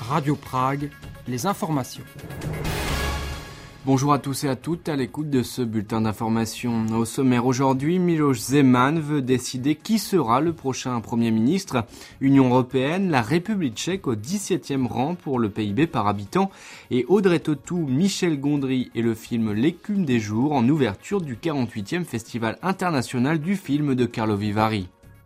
Radio Prague, les informations. Bonjour à tous et à toutes, à l'écoute de ce bulletin d'information. Au sommaire aujourd'hui, Miloš Zeman veut décider qui sera le prochain Premier ministre. Union européenne, la République tchèque au 17e rang pour le PIB par habitant et Audrey Tautou, Michel Gondry et le film L'écume des jours en ouverture du 48e Festival international du film de Karlovy Vary.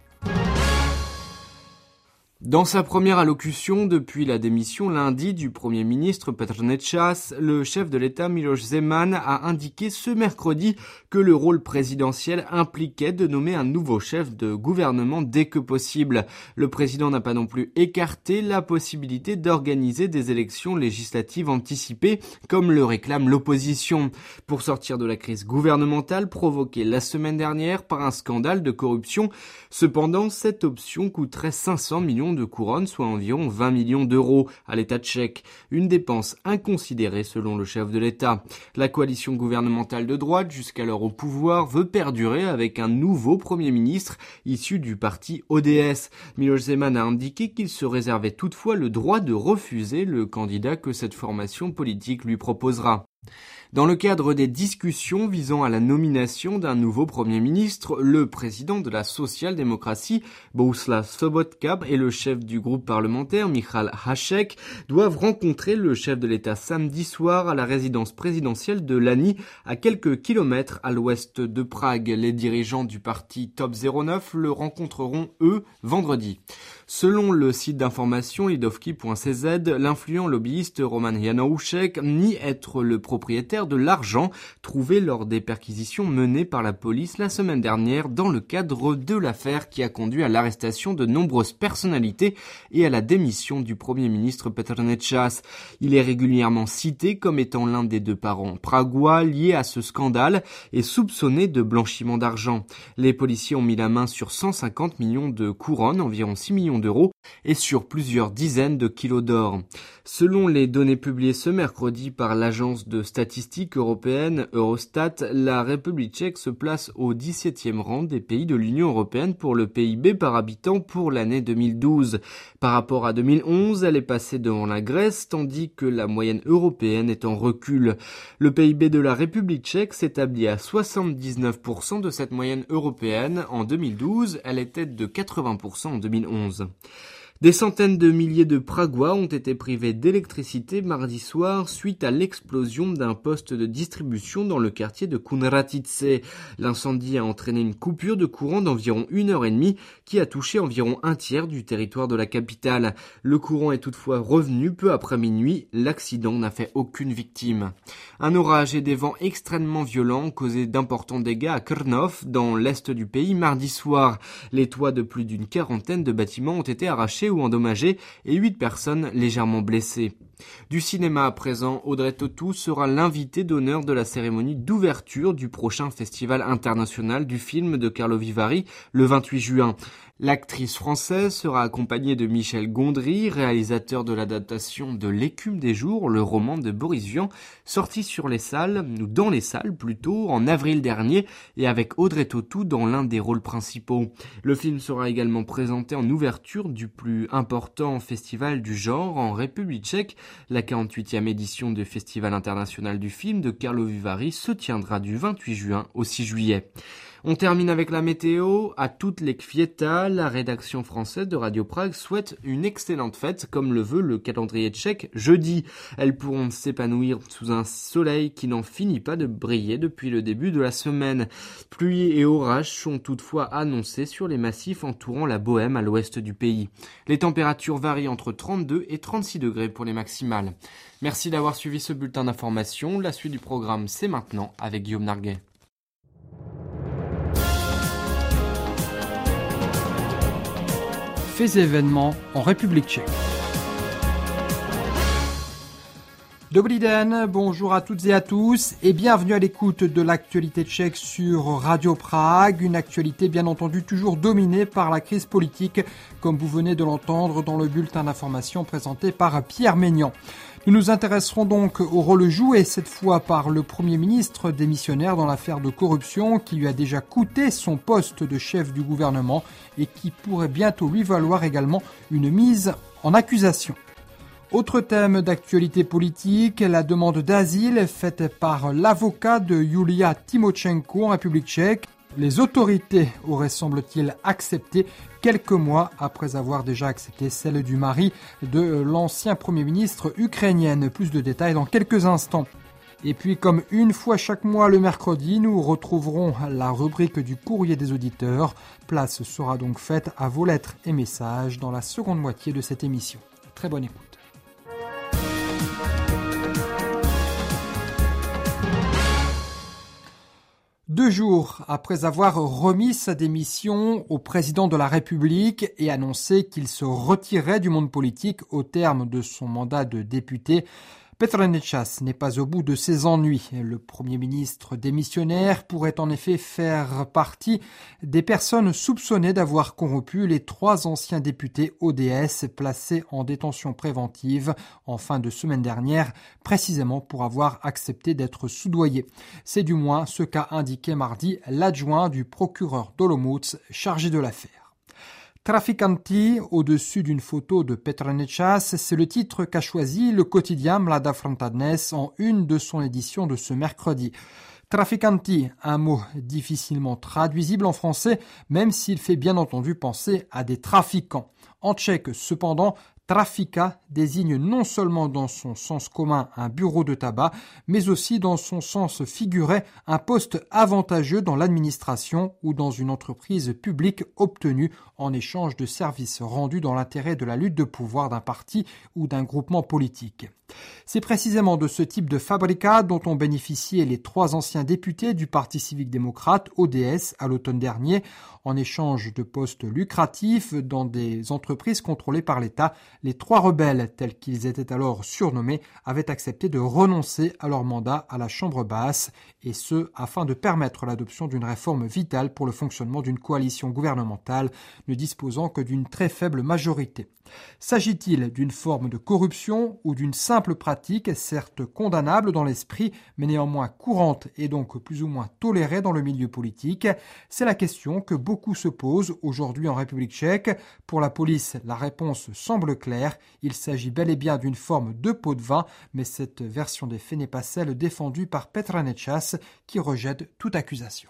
Dans sa première allocution depuis la démission lundi du Premier ministre Petr Nečas, le chef de l'État Miloš Zeman a indiqué ce mercredi que le rôle présidentiel impliquait de nommer un nouveau chef de gouvernement dès que possible. Le président n'a pas non plus écarté la possibilité d'organiser des élections législatives anticipées, comme le réclame l'opposition, pour sortir de la crise gouvernementale provoquée la semaine dernière par un scandale de corruption. Cependant, cette option coûterait 500 millions de couronnes, soit environ 20 millions d'euros à l'État tchèque. Une dépense inconsidérée selon le chef de l'État. La coalition gouvernementale de droite, jusqu'alors au pouvoir, veut perdurer avec un nouveau Premier ministre issu du parti ODS. Miloš Zeman a indiqué qu'il se réservait toutefois le droit de refuser le candidat que cette formation politique lui proposera. Dans le cadre des discussions visant à la nomination d'un nouveau Premier ministre, le président de la social-démocratie, Bohuslav Sobotka, et le chef du groupe parlementaire, Michal Hašek, doivent rencontrer le chef de l'État samedi soir à la résidence présidentielle de Lani, à quelques kilomètres à l'ouest de Prague. Les dirigeants du parti Top 09 le rencontreront, eux, vendredi. Selon le site d'information lidovki.cz, l'influent lobbyiste Roman Janoušek nie être le propriétaire de l'argent trouvé lors des perquisitions menées par la police la semaine dernière dans le cadre de l'affaire qui a conduit à l'arrestation de nombreuses personnalités et à la démission du Premier ministre Petr Nečas. Il est régulièrement cité comme étant l'un des deux parents pragois liés à ce scandale et soupçonné de blanchiment d'argent. Les policiers ont mis la main sur 150 millions de couronnes, environ 6 millions d'euros, et sur plusieurs dizaines de kilos d'or. Selon les données publiées ce mercredi par l'agence de statistiques européenne Eurostat, la République tchèque se place au 17e rang des pays de l'Union européenne pour le PIB par habitant pour l'année 2012. Par rapport à 2011, elle est passée devant la Grèce, tandis que la moyenne européenne est en recul. Le PIB de la République tchèque s'établit à 79% de cette moyenne européenne. En 2012, elle était de 80% en 2011. Des centaines de milliers de Pragois ont été privés d'électricité mardi soir suite à l'explosion d'un poste de distribution dans le quartier de Kunratice. L'incendie a entraîné une coupure de courant d'environ 1h30 qui a touché environ un tiers du territoire de la capitale. Le courant est toutefois revenu peu après minuit. L'accident n'a fait aucune victime. Un orage et des vents extrêmement violents ont causé d'importants dégâts à Krnov, dans l'est du pays, mardi soir. Les toits de plus d'une quarantaine de bâtiments ont été arrachés ou endommagés et 8 personnes légèrement blessées. Du cinéma à présent, Audrey Tautou sera l'invitée d'honneur de la cérémonie d'ouverture du prochain Festival international du film de Karlovy Vary le 28 juin. L'actrice française sera accompagnée de Michel Gondry, réalisateur de l'adaptation de L'écume des jours, le roman de Boris Vian, sorti sur les salles, ou dans les salles plutôt, en avril dernier, et avec Audrey Tautou dans l'un des rôles principaux. Le film sera également présenté en ouverture du plus important festival du genre en République tchèque. La 48e édition du Festival international du film de Karlovy Vary se tiendra du 28 juin au 6 juillet. On termine avec la météo. À toutes les Květa, la rédaction française de Radio Prague souhaite une excellente fête, comme le veut le calendrier tchèque jeudi. Elles pourront s'épanouir sous un soleil qui n'en finit pas de briller depuis le début de la semaine. Pluie et orages sont toutefois annoncés sur les massifs entourant la Bohème à l'ouest du pays. Les températures varient entre 32 et 36 degrés pour les maximales. Merci d'avoir suivi ce bulletin d'information. La suite du programme, c'est maintenant avec Guillaume Narguet. Faits et événements en République tchèque. Dobrý den, bonjour à toutes et à tous et bienvenue à l'écoute de l'actualité tchèque sur Radio Prague, une actualité bien entendu toujours dominée par la crise politique, comme vous venez de l'entendre dans le bulletin d'information présenté par Pierre Maignan. Nous nous intéresserons donc au rôle joué cette fois par le Premier ministre démissionnaire dans l'affaire de corruption qui lui a déjà coûté son poste de chef du gouvernement et qui pourrait bientôt lui valoir également une mise en accusation. Autre thème d'actualité politique, la demande d'asile faite par l'avocat de Yulia Tymoshenko en République tchèque. Les autorités auraient, semble-t-il, accepté quelques mois après avoir déjà accepté celle du mari de l'ancien Premier ministre ukrainien. Plus de détails dans quelques instants. Et puis, comme une fois chaque mois le mercredi, nous retrouverons la rubrique du courrier des auditeurs. Place sera donc faite à vos lettres et messages dans la seconde moitié de cette émission. Très bonne écoute. 2 jours après avoir remis sa démission au président de la République et annoncé qu'il se retirait du monde politique au terme de son mandat de député, Petr Nečas n'est pas au bout de ses ennuis. Le Premier ministre démissionnaire pourrait en effet faire partie des personnes soupçonnées d'avoir corrompu les 3 anciens députés ODS placés en détention préventive en fin de semaine dernière, précisément pour avoir accepté d'être soudoyés. C'est du moins ce qu'a indiqué mardi l'adjoint du procureur d'Olomouc chargé de l'affaire. Traficanti, au-dessus d'une photo de Petr Nečas, c'est le titre qu'a choisi le quotidien Mladá Fronta Dnes en une de son édition de ce mercredi. Traficanti, un mot difficilement traduisible en français, même s'il fait bien entendu penser à des trafiquants. En tchèque, cependant, Trafika désigne non seulement dans son sens commun un bureau de tabac, mais aussi dans son sens figuré un poste avantageux dans l'administration ou dans une entreprise publique obtenue en échange de services rendus dans l'intérêt de la lutte de pouvoir d'un parti ou d'un groupement politique. C'est précisément de ce type de fabricat dont ont bénéficié les 3 anciens députés du Parti civique-démocrate ODS à l'automne dernier, en échange de postes lucratifs dans des entreprises contrôlées par l'État. Les 3 rebelles, tels qu'ils étaient alors surnommés, avaient accepté de renoncer à leur mandat à la Chambre basse, et ce, afin de permettre l'adoption d'une réforme vitale pour le fonctionnement d'une coalition gouvernementale ne disposant que d'une très faible majorité. S'agit-il d'une forme de corruption ou d'une simple pratique, certes condamnable dans l'esprit, mais néanmoins courante et donc plus ou moins tolérée dans le milieu politique? C'est la question que beaucoup se posent aujourd'hui en République tchèque. Pour la police, la réponse semble claire. Il s'agit bel et bien d'une forme de pot de vin, mais cette version des faits n'est pas celle défendue par Petr Nečas, qui rejette toute accusation.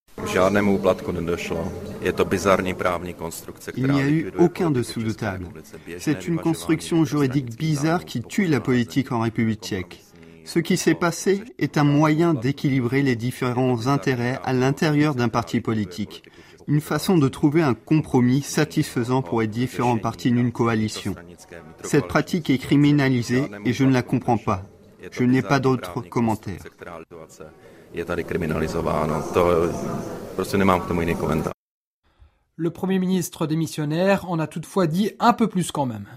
Il n'y a eu aucun dessous de table. C'est une construction juridique bizarre qui tue la politique en République tchèque. Ce qui s'est passé est un moyen d'équilibrer les différents intérêts à l'intérieur d'un parti politique. Une façon de trouver un compromis satisfaisant pour les différentes parties d'une coalition. Cette pratique est criminalisée et je ne la comprends pas. Je n'ai pas d'autres commentaires. Le Premier ministre démissionnaire en a toutefois dit un peu plus quand même.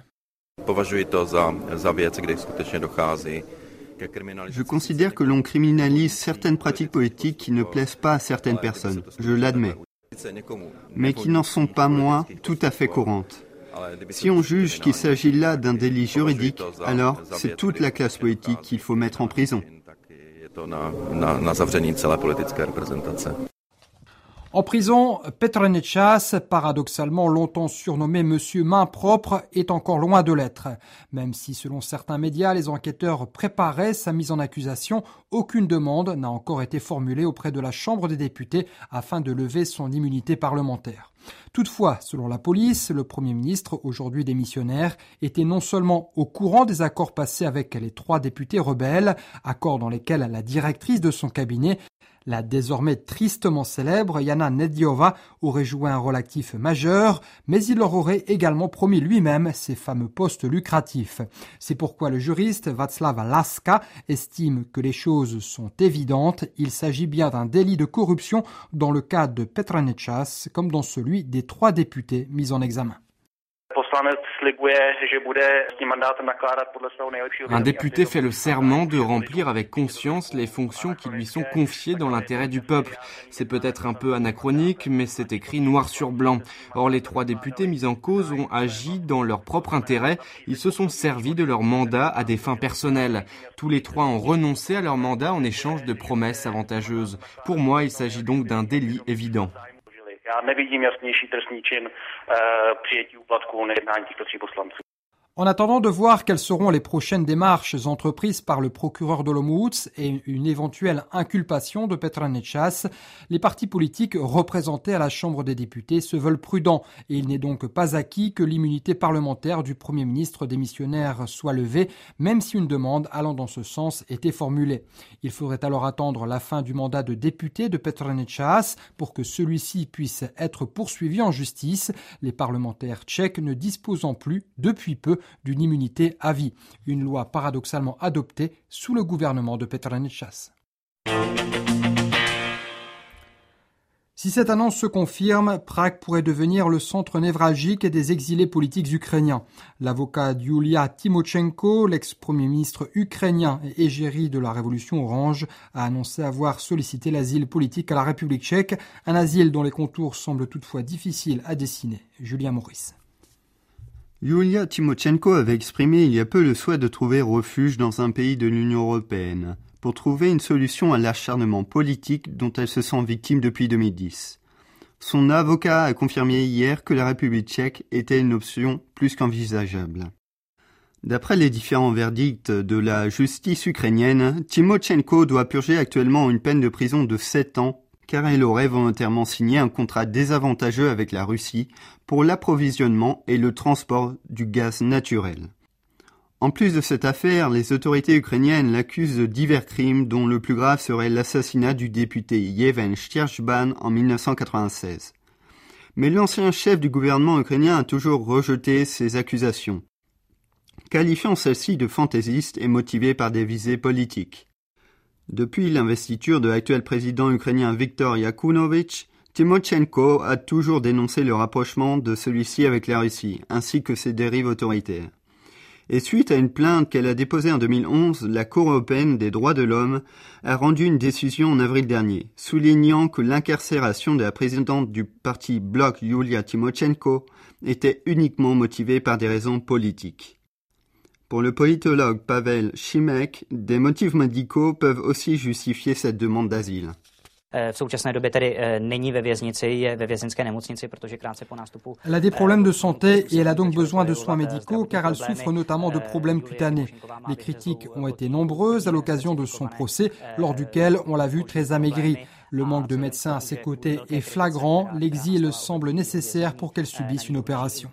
Je considère que l'on criminalise certaines pratiques politiques qui ne plaisent pas à certaines personnes, je l'admets, mais qui n'en sont pas moins tout à fait courantes. Si on juge qu'il s'agit là d'un délit juridique, alors c'est toute la classe politique qu'il faut mettre en prison. En prison, Petr Nečas, paradoxalement longtemps surnommé Monsieur Main Propre, est encore loin de l'être. Même si, selon certains médias, les enquêteurs préparaient sa mise en accusation, aucune demande n'a encore été formulée auprès de la Chambre des députés afin de lever son immunité parlementaire. Toutefois, selon la police, le Premier ministre, aujourd'hui démissionnaire, était non seulement au courant des accords passés avec les 3 députés rebelles, accords dans lesquels la directrice de son cabinet, la désormais tristement célèbre Jana Nediová, aurait joué un rôle actif majeur, mais il leur aurait également promis lui-même ces fameux postes lucratifs. C'est pourquoi le juriste Václav Láska estime que les choses sont évidentes. Il s'agit bien d'un délit de corruption dans le cas de Petr Nečas, comme dans celui des 3 députés mis en examen. Un député fait le serment de remplir avec conscience les fonctions qui lui sont confiées dans l'intérêt du peuple. C'est peut-être un peu anachronique, mais c'est écrit noir sur blanc. Or, les 3 députés mis en cause ont agi dans leur propre intérêt. Ils se sont servis de leur mandat à des fins personnelles. Tous les 3 ont renoncé à leur mandat en échange de promesses avantageuses. Pour moi, il s'agit donc d'un délit évident. En attendant de voir quelles seront les prochaines démarches entreprises par le procureur d'Olomouc et une éventuelle inculpation de Petra Nechaș, les partis politiques représentés à la Chambre des députés se veulent prudents et il n'est donc pas acquis que l'immunité parlementaire du Premier ministre démissionnaire soit levée, même si une demande allant dans ce sens était formulée. Il faudrait alors attendre la fin du mandat de député de Petra Nechaș pour que celui-ci puisse être poursuivi en justice, les parlementaires tchèques ne disposant plus, depuis peu, d'une immunité à vie, une loi paradoxalement adoptée sous le gouvernement de Petra Nechaș. Si cette annonce se confirme, Prague pourrait devenir le centre névralgique des exilés politiques ukrainiens. L'avocat Yulia Tymoshenko, l'ex-premier ministre ukrainien et égérie de la Révolution orange, a annoncé avoir sollicité l'asile politique à la République tchèque, un asile dont les contours semblent toutefois difficiles à dessiner. Julien Maurice. Yulia Tymoshenko avait exprimé il y a peu le souhait de trouver refuge dans un pays de l'Union européenne pour trouver une solution à l'acharnement politique dont elle se sent victime depuis 2010. Son avocat a confirmé hier que la République tchèque était une option plus qu'envisageable. D'après les différents verdicts de la justice ukrainienne, Tymoshenko doit purger actuellement une peine de prison de 7 ans car elle aurait volontairement signé un contrat désavantageux avec la Russie pour l'approvisionnement et le transport du gaz naturel. En plus de cette affaire, les autorités ukrainiennes l'accusent de divers crimes dont le plus grave serait l'assassinat du député Yevhen Shtcherban en 1996. Mais l'ancien chef du gouvernement ukrainien a toujours rejeté ces accusations, qualifiant celles-ci de fantaisistes et motivées par des visées politiques. Depuis l'investiture de l'actuel président ukrainien Viktor Yanukovych, Tymoshenko a toujours dénoncé le rapprochement de celui-ci avec la Russie, ainsi que ses dérives autoritaires. Et suite à une plainte qu'elle a déposée en 2011, la Cour européenne des droits de l'homme a rendu une décision en avril dernier, soulignant que l'incarcération de la présidente du parti Bloc Yulia Tymoshenko était uniquement motivée par des raisons politiques. Pour le politologue Pavel Šimek, des motifs médicaux peuvent aussi justifier cette demande d'asile. La Elle a des problèmes de santé et elle a donc besoin de soins médicaux car elle souffre notamment de problèmes cutanés. Les critiques ont été nombreuses à l'occasion de son procès, lors duquel on l'a vue très amaigrie. Le manque de médecins à ses côtés est flagrant. L'exil semble nécessaire pour qu'elle subisse une opération.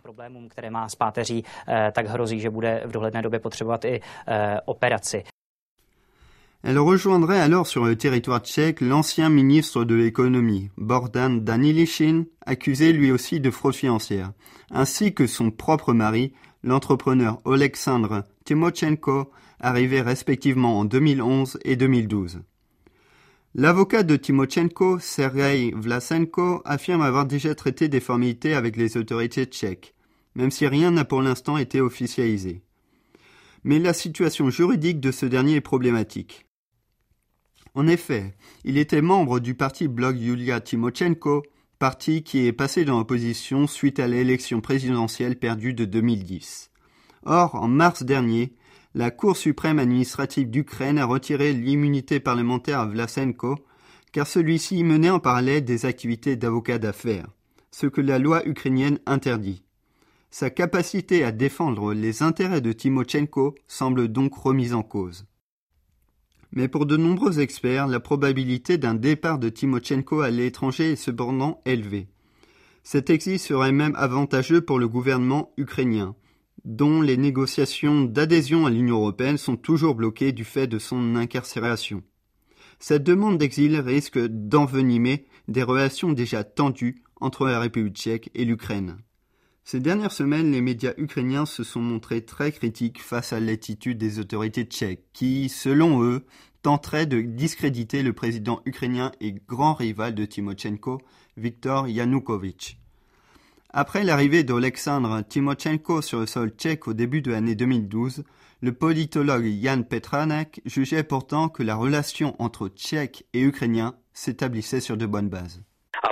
Elle rejoindrait alors sur le territoire tchèque l'ancien ministre de l'économie, Bohdan Danilyšin, accusé lui aussi de fraude financière, ainsi que son propre mari, l'entrepreneur Oleksandr Tymoshenko, arrivé respectivement en 2011 et 2012. L'avocat de Tymoshenko, Sergei Vlasenko, affirme avoir déjà traité des formalités avec les autorités tchèques, même si rien n'a pour l'instant été officialisé. Mais la situation juridique de ce dernier est problématique. En effet, il était membre du parti Bloc Yulia Tymoshenko, parti qui est passé dans l'opposition suite à l'élection présidentielle perdue de 2010. Or, en mars dernier, la Cour suprême administrative d'Ukraine a retiré l'immunité parlementaire à Vlasenko, car celui-ci menait en parallèle des activités d'avocat d'affaires, ce que la loi ukrainienne interdit. Sa capacité à défendre les intérêts de Tymoshenko semble donc remise en cause. Mais pour de nombreux experts, la probabilité d'un départ de Tymoshenko à l'étranger est cependant élevée. Cet exil serait même avantageux pour le gouvernement ukrainien, dont les négociations d'adhésion à l'Union européenne sont toujours bloquées du fait de son incarcération. Cette demande d'exil risque d'envenimer des relations déjà tendues entre la République tchèque et l'Ukraine. Ces dernières semaines, les médias ukrainiens se sont montrés très critiques face à l'attitude des autorités tchèques qui, selon eux, tenteraient de discréditer le président ukrainien et grand rival de Tymoshenko, Viktor Yanukovych. Après l'arrivée d'Oleksandr Tymoshenko sur le sol tchèque au début de l'année 2012, le politologue Jan Petranek jugeait pourtant que la relation entre Tchèques et Ukrainiens s'établissait sur de bonnes bases.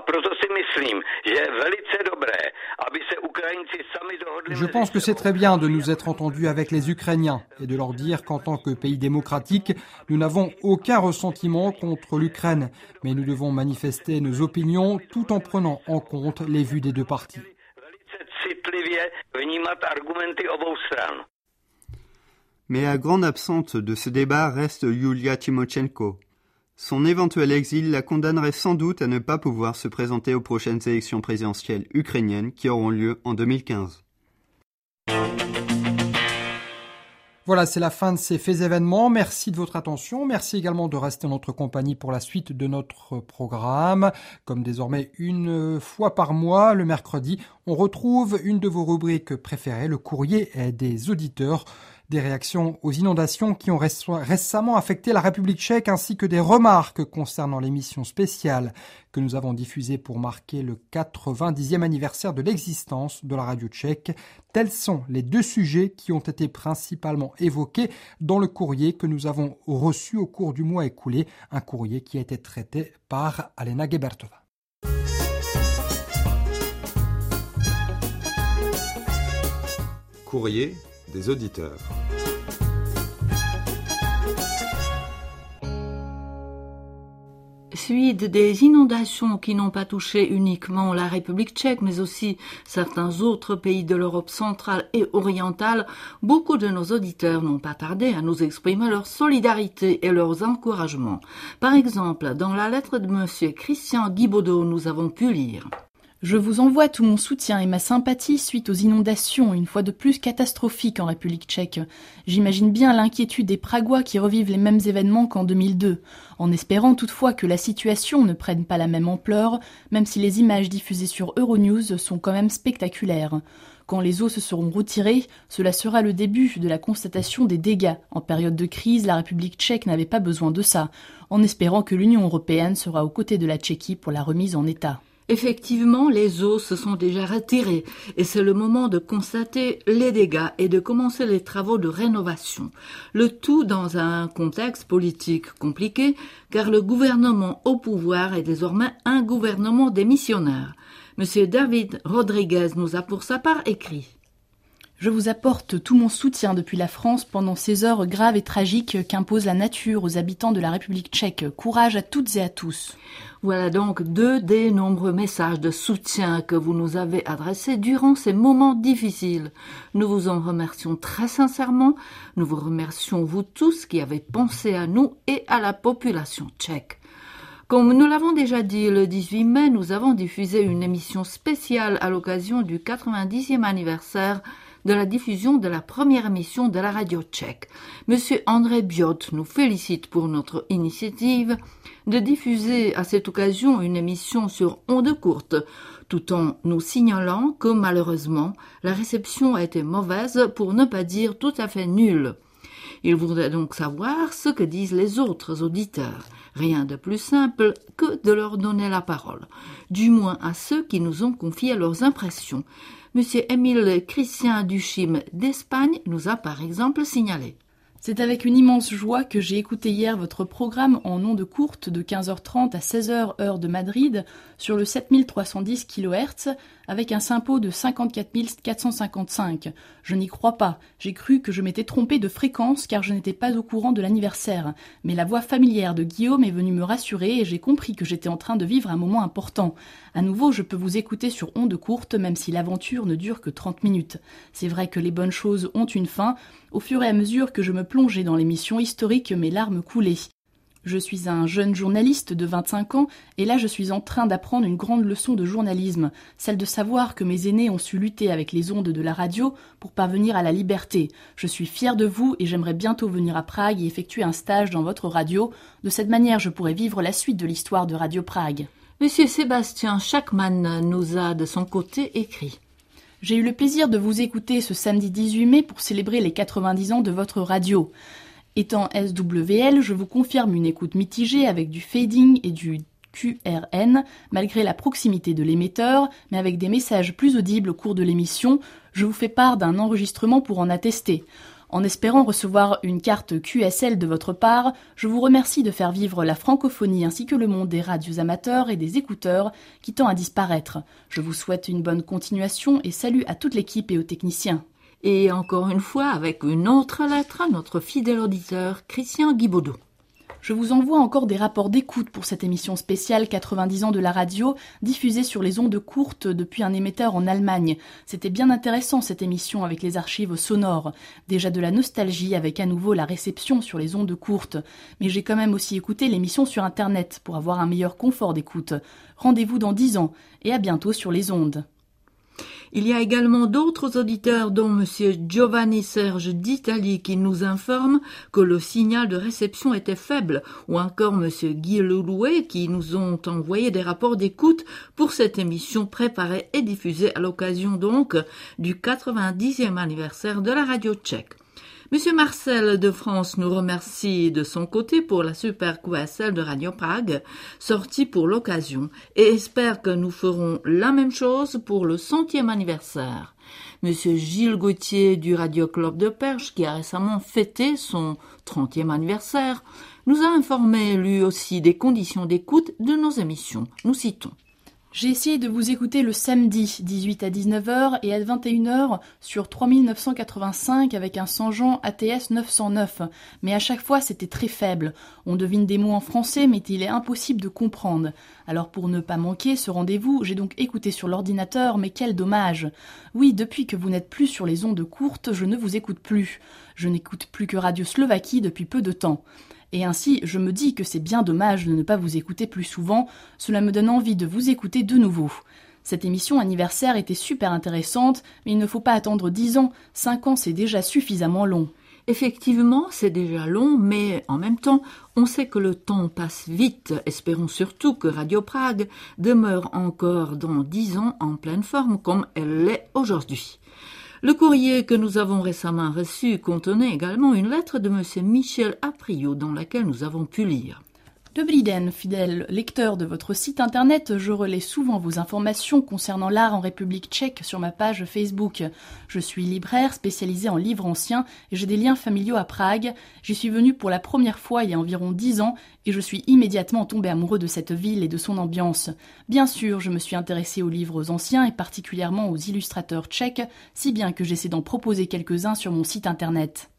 Je pense que c'est très bien de nous être entendus avec les Ukrainiens et de leur dire qu'en tant que pays démocratique, nous n'avons aucun ressentiment contre l'Ukraine, mais nous devons manifester nos opinions tout en prenant en compte les vues des deux parties. Mais la grande absente de ce débat reste Yulia Tymoshenko. Son éventuel exil la condamnerait sans doute à ne pas pouvoir se présenter aux prochaines élections présidentielles ukrainiennes qui auront lieu en 2015. Voilà, c'est la fin de ces faits événements. Merci de votre attention. Merci également de rester en notre compagnie pour la suite de notre programme. Comme désormais une fois par mois, le mercredi, on retrouve une de vos rubriques préférées, le courrier des auditeurs. Des réactions aux inondations qui ont récemment affecté la République tchèque ainsi que des remarques concernant l'émission spéciale que nous avons diffusée pour marquer le 90e anniversaire de l'existence de la radio tchèque. Tels sont les deux sujets qui ont été principalement évoqués dans le courrier que nous avons reçu au cours du mois écoulé, un courrier qui a été traité par Alena Gebertova. Courrier des auditeurs. Suite des inondations qui n'ont pas touché uniquement la République tchèque, mais aussi certains autres pays de l'Europe centrale et orientale, beaucoup de nos auditeurs n'ont pas tardé à nous exprimer leur solidarité et leurs encouragements. Par exemple, dans la lettre de monsieur Christian Guibaudot, nous avons pu lire: Je vous envoie tout mon soutien et ma sympathie suite aux inondations, une fois de plus catastrophiques en République tchèque. J'imagine bien l'inquiétude des Pragois qui revivent les mêmes événements qu'en 2002, en espérant toutefois que la situation ne prenne pas la même ampleur, même si les images diffusées sur Euronews sont quand même spectaculaires. Quand les eaux se seront retirées, cela sera le début de la constatation des dégâts. En période de crise, la République tchèque n'avait pas besoin de ça, en espérant que l'Union européenne sera aux côtés de la Tchéquie pour la remise en état. Effectivement, les eaux se sont déjà retirées et c'est le moment de constater les dégâts et de commencer les travaux de rénovation. Le tout dans un contexte politique compliqué car le gouvernement au pouvoir est désormais un gouvernement démissionnaire. Monsieur David Rodriguez nous a pour sa part écrit: Je vous apporte tout mon soutien depuis la France pendant ces heures graves et tragiques qu'impose la nature aux habitants de la République tchèque. Courage à toutes et à tous. Voilà donc deux des nombreux messages de soutien que vous nous avez adressés durant ces moments difficiles. Nous vous en remercions très sincèrement. Nous vous remercions vous tous qui avez pensé à nous et à la population tchèque. Comme nous l'avons déjà dit, le 18 mai, nous avons diffusé une émission spéciale à l'occasion du 90e anniversaire de la diffusion de la première émission de la radio tchèque. Monsieur André Biot nous félicite pour notre initiative de diffuser à cette occasion une émission sur ondes courtes, tout en nous signalant que malheureusement, la réception a été mauvaise pour ne pas dire tout à fait nulle. Il voudrait donc savoir ce que disent les autres auditeurs. Rien de plus simple que de leur donner la parole, du moins à ceux qui nous ont confié leurs impressions. Monsieur Émile Christian Duchim d'Espagne nous a par exemple signalé: C'est avec une immense joie que j'ai écouté hier votre programme en ondes courtes de 15h30 à 16h heure de Madrid sur le 7310 kHz avec un sympo de 54 455. Je n'y crois pas. J'ai cru que je m'étais trompé de fréquence car je n'étais pas au courant de l'anniversaire. Mais la voix familière de Guillaume est venue me rassurer et j'ai compris que j'étais en train de vivre un moment important. À nouveau, je peux vous écouter sur ondes courtes même si l'aventure ne dure que 30 minutes. C'est vrai que les bonnes choses ont une fin. Au fur et à mesure que je me plongeais dans l'émission historique, mes larmes coulaient. Je suis un jeune journaliste de 25 ans et là je suis en train d'apprendre une grande leçon de journalisme, celle de savoir que mes aînés ont su lutter avec les ondes de la radio pour parvenir à la liberté. Je suis fière de vous et j'aimerais bientôt venir à Prague et effectuer un stage dans votre radio. De cette manière, je pourrai vivre la suite de l'histoire de Radio Prague. Monsieur Sébastien Schachmann nous a de son côté écrit: J'ai eu le plaisir de vous écouter ce samedi 18 mai pour célébrer les 90 ans de votre radio. Étant SWL, je vous confirme une écoute mitigée avec du fading et du QRN, malgré la proximité de l'émetteur, mais avec des messages plus audibles au cours de l'émission. Je vous fais part d'un enregistrement pour en attester. En espérant recevoir une carte QSL de votre part, je vous remercie de faire vivre la francophonie ainsi que le monde des radios amateurs et des écouteurs qui tend à disparaître. Je vous souhaite une bonne continuation et salut à toute l'équipe et aux techniciens. Et encore une fois, avec une autre lettre à notre fidèle auditeur, Christian Guibaudot. Je vous envoie encore des rapports d'écoute pour cette émission spéciale 90 ans de la radio, diffusée sur les ondes courtes depuis un émetteur en Allemagne. C'était bien intéressant cette émission avec les archives sonores. Déjà de la nostalgie avec à nouveau la réception sur les ondes courtes. Mais j'ai quand même aussi écouté l'émission sur Internet pour avoir un meilleur confort d'écoute. Rendez-vous dans 10 ans et à bientôt sur les ondes. Il y a également d'autres auditeurs dont M. Giovanni Serge d'Italie qui nous informe que le signal de réception était faible, ou encore M. Guy Lelouet qui nous ont envoyé des rapports d'écoute pour cette émission préparée et diffusée à l'occasion donc du 90e anniversaire de la radio tchèque. Monsieur Marcel de France nous remercie de son côté pour la super QSL de Radio Prague, sortie pour l'occasion, et espère que nous ferons la même chose pour le 100e anniversaire. Monsieur Gilles Gauthier du Radio Club de Perche, qui a récemment fêté son 30e anniversaire, nous a informé lui aussi des conditions d'écoute de nos émissions. Nous citons. J'ai essayé de vous écouter le samedi, 18 à 19h et à 21h sur 3985 avec un Sanjan ATS 909. Mais à chaque fois, c'était très faible. On devine des mots en français, mais il est impossible de comprendre. Alors pour ne pas manquer ce rendez-vous, j'ai donc écouté sur l'ordinateur, mais quel dommage. Oui, depuis que vous n'êtes plus sur les ondes courtes, je ne vous écoute plus. Je n'écoute plus que Radio Slovaquie depuis peu de temps. Et ainsi, je me dis que c'est bien dommage de ne pas vous écouter plus souvent, cela me donne envie de vous écouter de nouveau. Cette émission anniversaire était super intéressante, mais il ne faut pas attendre 10 ans, 5 ans c'est déjà suffisamment long. Effectivement, c'est déjà long, mais en même temps, on sait que le temps passe vite. Espérons surtout que Radio Prague demeure encore dans 10 ans en pleine forme comme elle l'est aujourd'hui. Le courrier que nous avons récemment reçu contenait également une lettre de M. Michel Aprio dans laquelle nous avons pu lire. Dobrý den, fidèle lecteur de votre site internet, je relais souvent vos informations concernant l'art en République tchèque sur ma page Facebook. Je suis libraire spécialisé en livres anciens et j'ai des liens familiaux à Prague. J'y suis venu pour la première fois il y a environ 10 ans et je suis immédiatement tombé amoureux de cette ville et de son ambiance. Bien sûr, je me suis intéressé aux livres anciens et particulièrement aux illustrateurs tchèques, si bien que j'essaie d'en proposer quelques-uns sur mon site internet.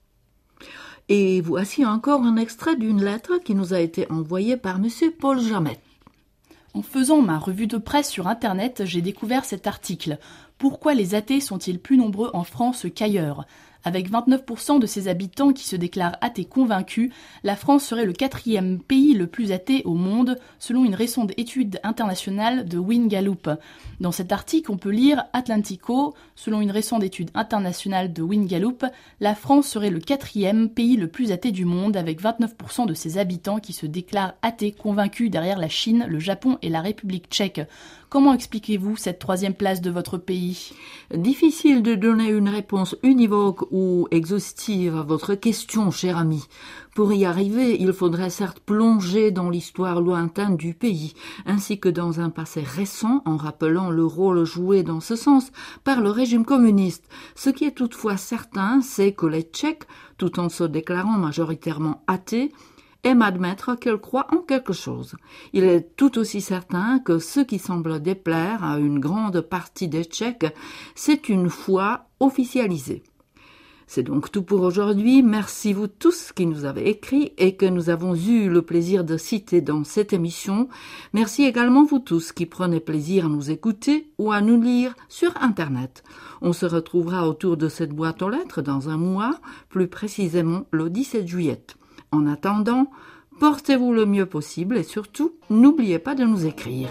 Et voici encore un extrait d'une lettre qui nous a été envoyée par M. Paul Jamet. En faisant ma revue de presse sur Internet, j'ai découvert cet article. Pourquoi les athées sont-ils plus nombreux en France qu'ailleurs ? Avec 29% de ses habitants qui se déclarent athées convaincus, la France serait le 4e pays le plus athée au monde, selon une récente étude internationale de Win Gallup. Dans cet article, on peut lire Atlantico, selon une récente étude internationale de Win Gallup, la France serait le 4e pays le plus athée du monde, avec 29% de ses habitants qui se déclarent athées convaincus derrière la Chine, le Japon et la République tchèque. Comment expliquez-vous cette 3e place de votre pays ? Difficile de donner une réponse univoque ou exhaustive à votre question, cher ami. Pour y arriver, il faudrait certes plonger dans l'histoire lointaine du pays, ainsi que dans un passé récent, en rappelant le rôle joué dans ce sens par le régime communiste. Ce qui est toutefois certain, c'est que les Tchèques, tout en se déclarant majoritairement athées, aiment admettre qu'elle croit en quelque chose. Il est tout aussi certain que ce qui semble déplaire à une grande partie des Tchèques, c'est une foi officialisée. C'est donc tout pour aujourd'hui. Merci vous tous qui nous avez écrit et que nous avons eu le plaisir de citer dans cette émission. Merci également vous tous qui prenez plaisir à nous écouter ou à nous lire sur Internet. On se retrouvera autour de cette boîte aux lettres dans un mois, plus précisément le 17 juillet. En attendant, portez-vous le mieux possible et surtout, n'oubliez pas de nous écrire.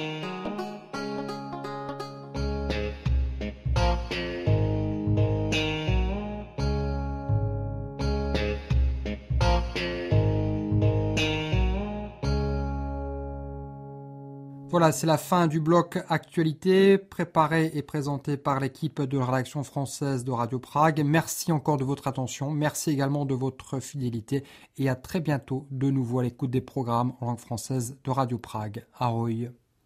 Voilà, c'est la fin du bloc Actualité, préparé et présenté par l'équipe de la rédaction française de Radio Prague. Merci encore de votre attention, merci également de votre fidélité et à très bientôt de nouveau à l'écoute des programmes en langue française de Radio Prague. Ahoj.